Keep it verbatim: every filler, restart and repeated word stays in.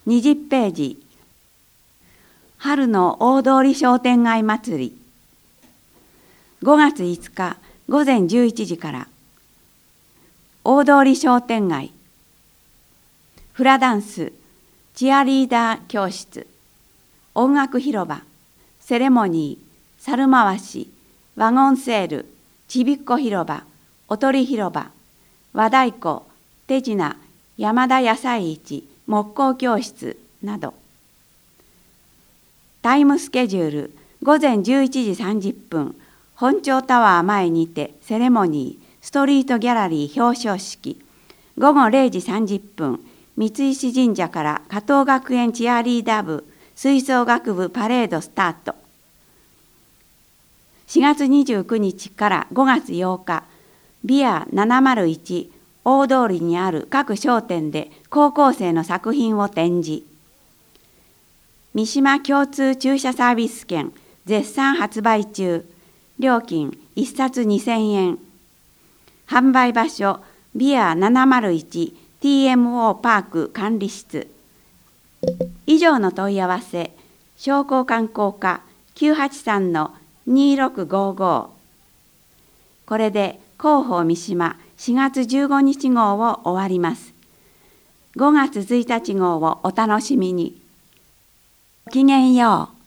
にじゅっページ、春の大通商店街祭り。ごがついつかごぜんじゅういちじから、大通商店街、フラダンス、チアリーダー教室、音楽広場、セレモニー、猿回し、ワゴンセール、ちびっこ広場、おとり広場、和太鼓、手品、山田野菜市、木工教室など。タイムスケジュール、ごぜんじゅういちじさんじゅっぷん、本町タワー前にてセレモニー、ストリートギャラリー表彰式。ごごれいじさんじゅっぷん、三石神社から加藤学園チアリーダー部、吹奏楽部パレードスタート。しがつにじゅうくにちからごがつようか、ビアななまるいち大通りにある各商店で高校生の作品を展示。三島共通駐車サービス券絶賛発売中。料金いっさつにせんえん。販売場所ビアななまるいち ティーエムオー パーク管理室。以上の問い合わせ、商工観光課 きゅうはちさんのにろくごご。これで広報三島しがつじゅうごにち号を終わります。ごがつついたち号をお楽しみに。ごきげんよう。